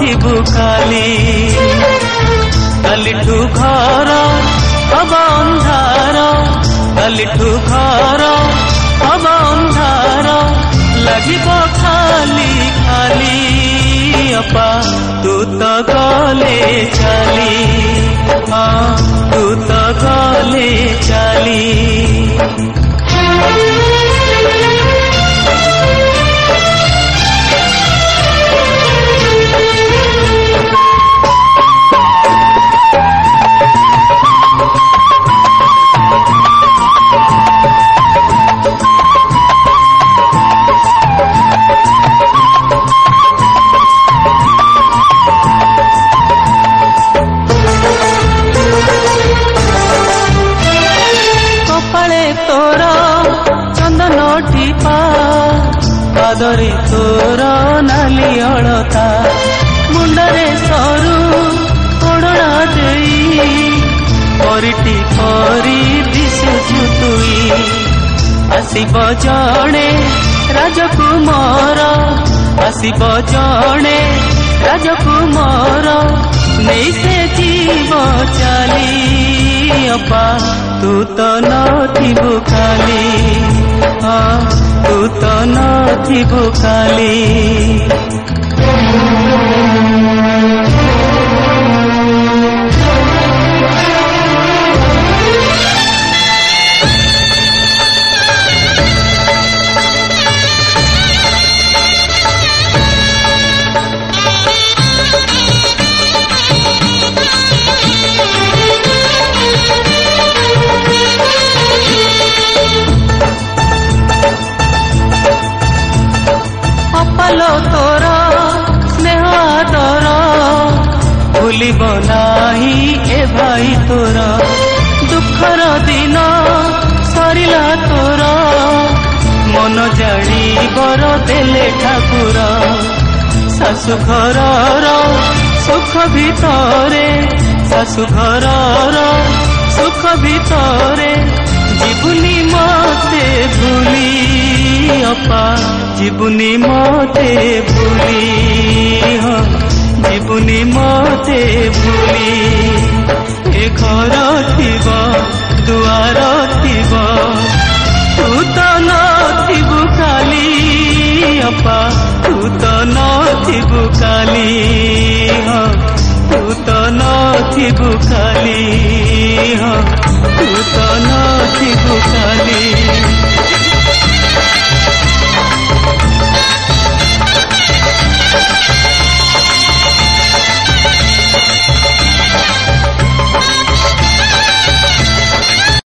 नथिबु काली कालिठू घर हब अंधार कालिठू घर हब अंधार লাগিব खाली खाली अपा तू तो गले चली हाँ तू तो गले चली पादरे तोर नाली अलता मुंडरे सरू ओढ़ना देई परिटी परी दिशुचु तुई आसिब जणे राजकुमार आसिब जणे राजकुमार नहीं से जीव चली अपा तू तो नथिबु काली हाँ तू तो नथिबु काली अपलो तोर स्नेह आदर भूलिब नाही ए भाई तोर दुखर दिन सरिला तोर मन जानी बर देले ठाकुर शाशु घर सुख भितरे शाशु घर सुख भितरे जीवनी मते भूली अपा जीवनी मते भूली हाँ जीवनी मते भूली ए घर थिब दुआर थिब तू तो नथिबु काली अपा तू तो नथिबु काली हाँ तू तो नथिबु काली हाँ